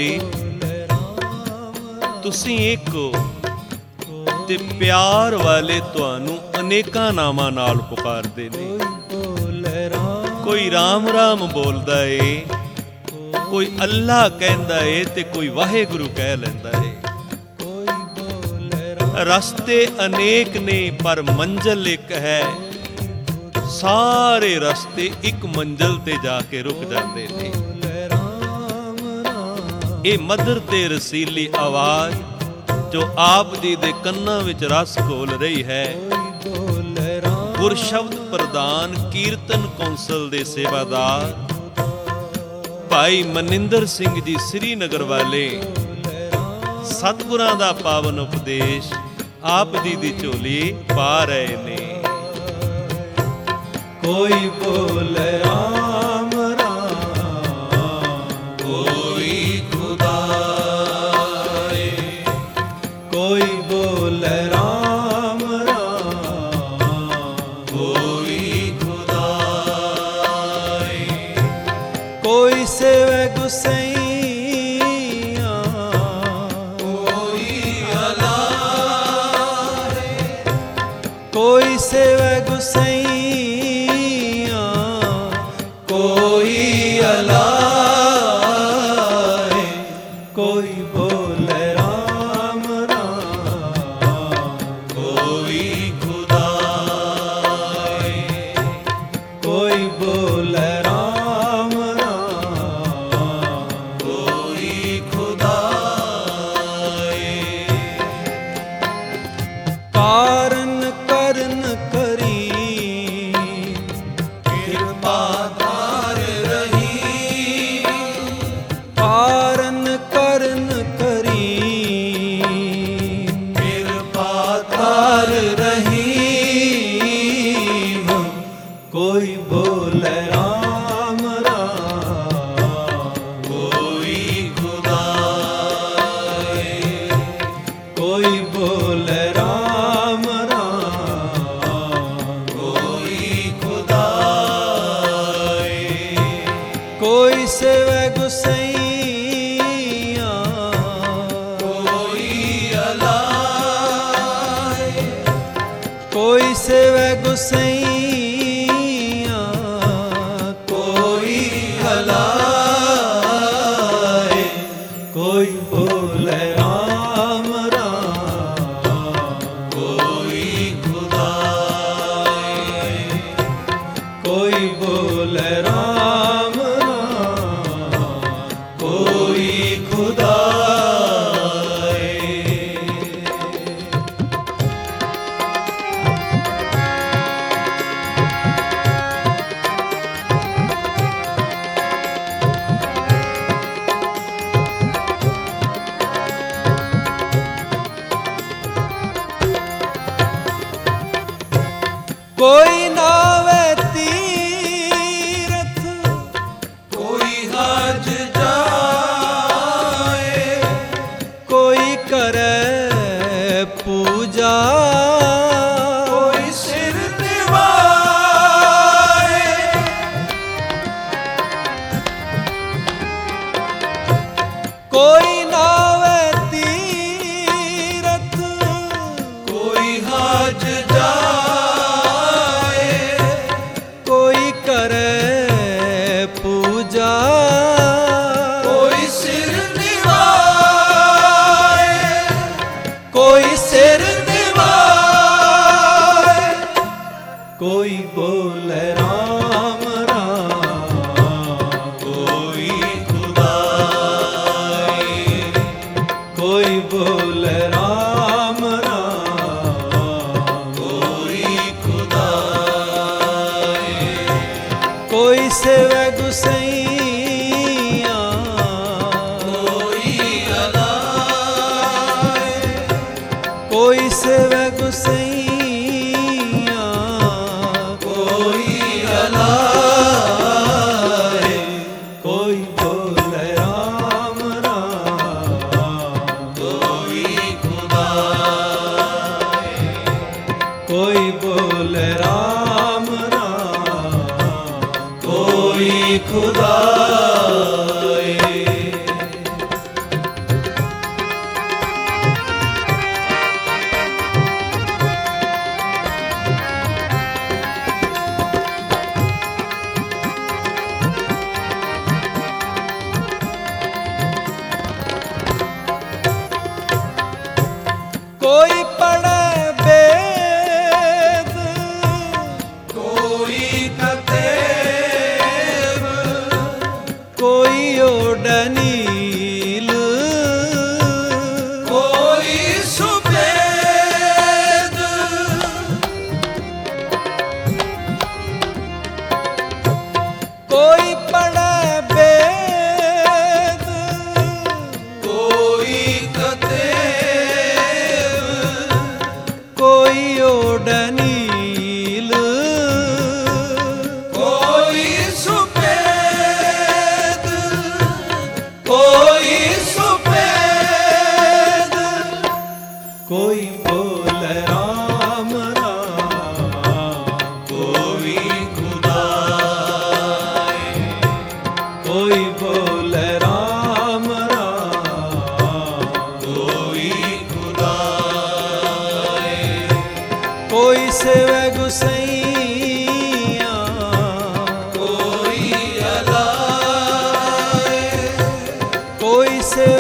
तुसीं एक हो ते प्यार वाले तुहानू अनेकां नामां नाल पुकारदे ने। कोई राम राम बोलदा है, कोई अल्लाह कहंदा है ते कोई वाहेगुरु कह लैंदा है। रस्ते अनेक ने पर मंजिल एक है, सारे रस्ते एक मंजिल ते जाके रुक जाते ने। ये मधुर ते रसीली आवाज जो आप जी दे कन्नां विच रस घोल रही है, गुरशब्द प्रधान कीर्तन कौंसल दे सेवादार भाई मनिंदर सिंह जी श्रीनगर वाले सतगुरां दा पावन उपदेश आप जी दी झोली पा रहे ने। कोई बोल राम राम, कोई खुदा, कोई बोल राम राम, कोई खुदा, कोई सेवे गुसैया, कोई अल्लाह, कोई सेवे गुसैया, कोई अल्लाह, कोई बोल राम राम, कोई खुदा, कोई बोल राम राम, कोई खुदा। कारण करन करी कृपा धार रही, कारण करन करी कृपा तार रही। कोई बोल राम राम, कोई खुदा, कोई बोल राम राम, कोई खुदा, कोई सेवे गुसैया, कोई अल्लाह, कोई सेवे गुसैया, कोई अल्लाह, कोई बोल राम राम, कोई खुदा, कोई बोल राम राम, कोई खुदा। कोई नावे तीरथ, कोई हज जाए, कोई करे पूजा, कोई सिर निवाए, कोई नावे तीरथ, कोई हज जाए, कोई करे पूजा, कोई सिर निवाए, कोई सिर निवाए, कोई बोल राम राम, कोई खुदा,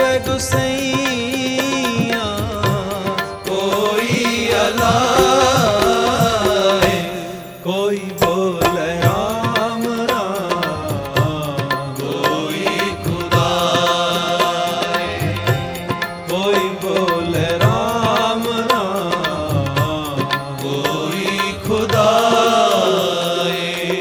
सेवै गुसैया कोई अलाए, कोई बोले राम राम, कोई खुदाए, कोई बोले राम राम, कोई खुदाए।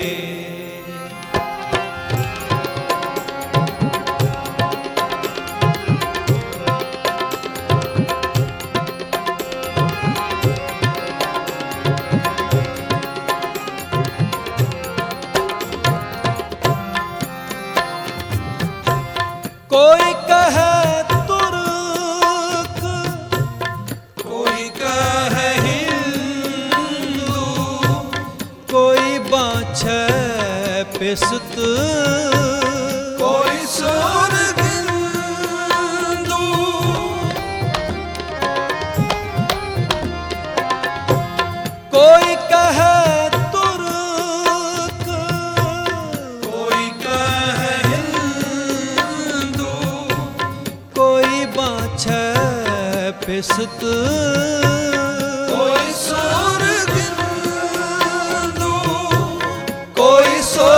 कोई कहे तुर्क, कोई कहे हिंदू, कोई बाछे पिसत, कोई सुरबिंदु, कोई कहे तुर्क, कोई कहे हिंदू, कोई बाछे पिसत, कोई सुरबिंदु, कोई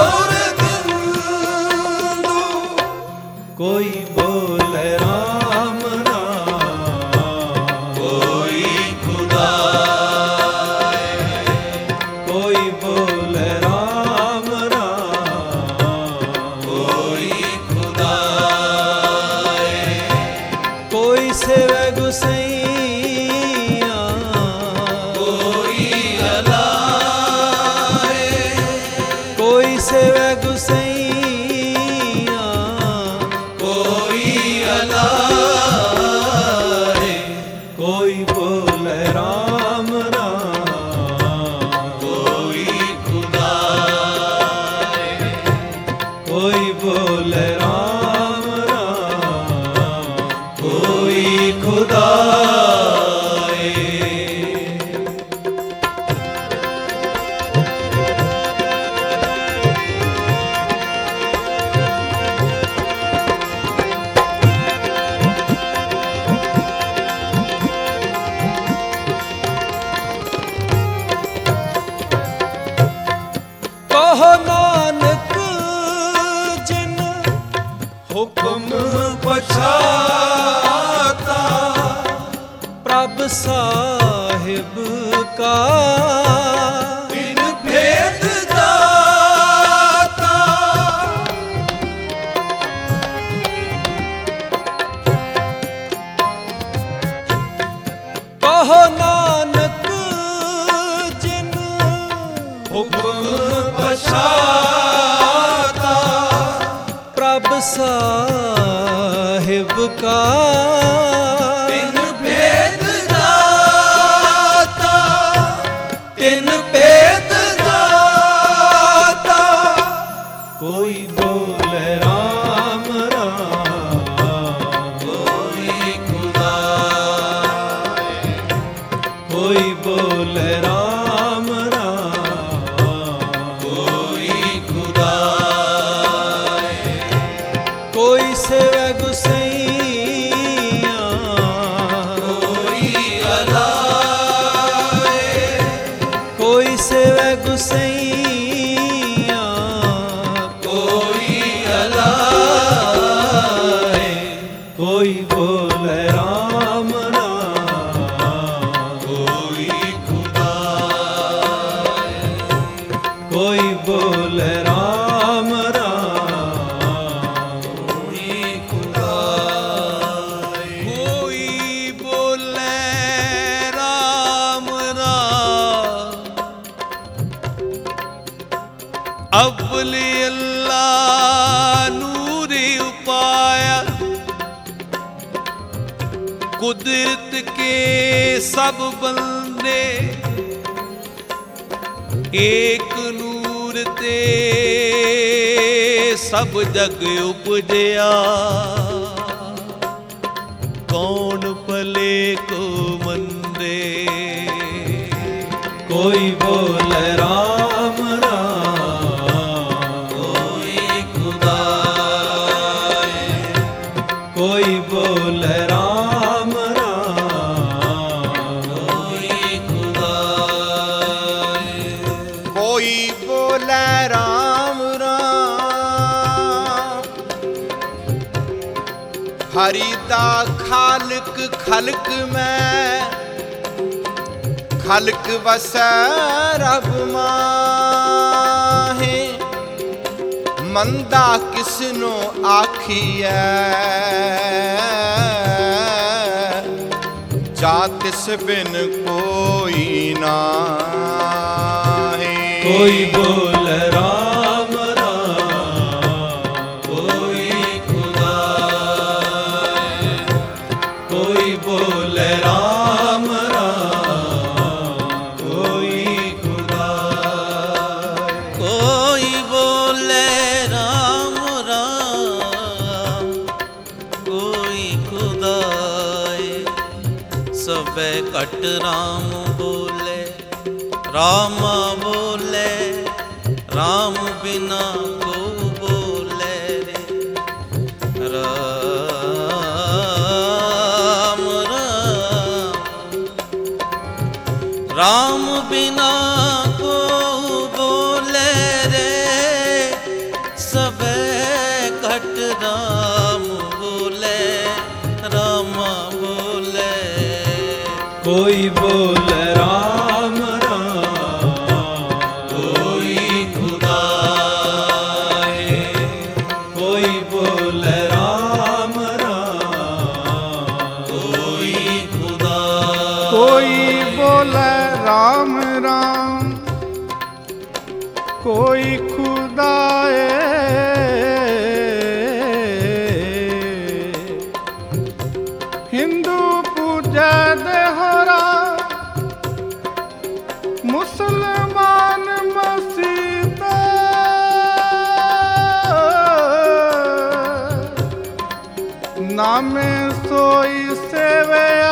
सुरबिंदु, कोई बोले राम राम, कोई खुदाए, कोई बोले राम राम, कोई खुदाए, कोई सेवै गुसैया कोई अलाए, कोई सेवै गुसैया कोई अलाए, कोई बोले राम राम, कोई खुदाए, कोई बोले राम राम, कोई खुदाए। कहो नानक जिन हुक्म पछाता, प्रभ साहिब का, बिन भेद दाता, कहो नानक जिन हुक्म पछाता, प्रभ साहिब का, बिन भेद दाता, बिन भेद दाता, कोई बोले राम राम, कोई खुदाए, कोई बोले राम राम, कोई खुदाए, कोई सेवै गुसैया कोई अलाए, कोई सेवै गुसैया कोई अलाए, कोई बोले राम राम, कोई खुदाए, कोई बोले राम राम, कोई खुदाए, कोई बोले राम राम, अव्वली अल्लाह नूरी उपाया, कुदरत के सब बंदे एक नूर ते सब जग उपजया, कौन भले को मंदे, कोई बोले राम राम, कोई खुदाए, कोई बोले बोले राम राम। कोई खुदाए। कोई बोले राम राम। हरि दा खालक खलक में खलक वसै रब माहे। मंदा किसनो आखिए जा तिस बिन कोई नाहे। कोई बोले राम राम। कोई खुदाए। कोई बोले राम राम। कोई खुदाए। कोई बोले राम राम। कोई खुदाए। सबे कट राम बोले राम बोले राम बिना को बोले रे राम राम। राम बिना को बोले रे सबे कट राम बोले राम बोले। कोई बोले राम राम। कोई खुदाए। कोई बोले राम राम। कोई खुदाए। कोई बोले राम राम। कोई खुदाए। हिंदू पूजा देहरा मुसलमान मसीह नामे सोई सेवया।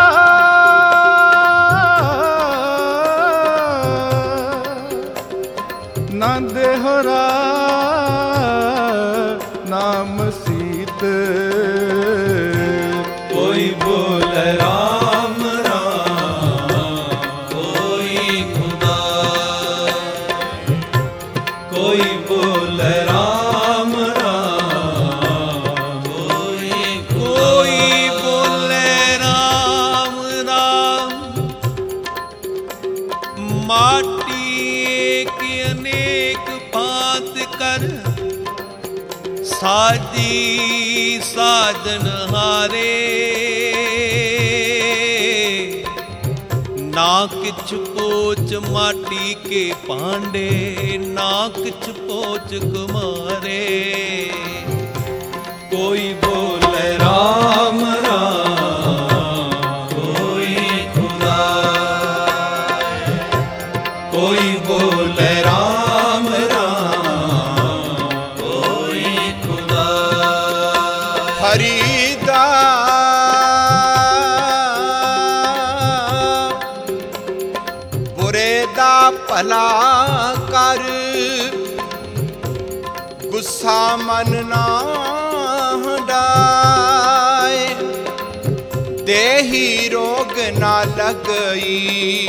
ना देहरा नाम सीत। कोई बोले राम राम। कोई खुदाए। कोई बोले राम राम। कोई बोले राम राम। माटी की अनेक भांत कर साजी साधन हारे। ना किछ पोच माटी के पांडे ना किछ पोच कुमारे। कोई बोले राम राम। कोई खुदाए। कोई बोले राम राम। कोई खुदाए। हरिदा बुरे दा भला कर गुस्सा मन ना हटाए। देही रोग ना लगई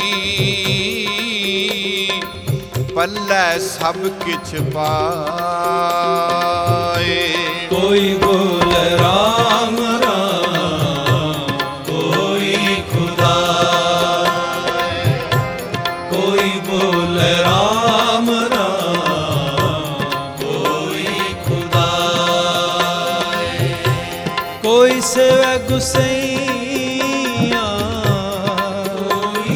पल्ले सब किछ पाए। कोई बोले राम राम। कोई खुदाए। कोई बोले राम राम। कोई खुदाए। कोई सेवा गुसैया। कोई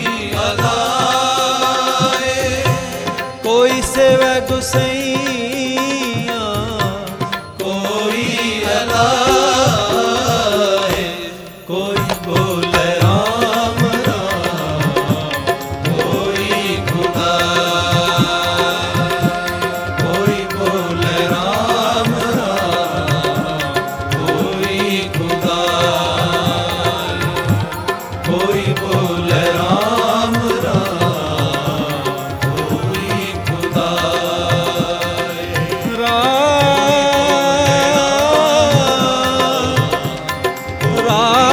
अदाए। कोई सेवा गुसैया। कोई अदाए। कोई बोले राम राम। कोई खुदाए। कोई बोले राम राम। कोई खुदाए। राम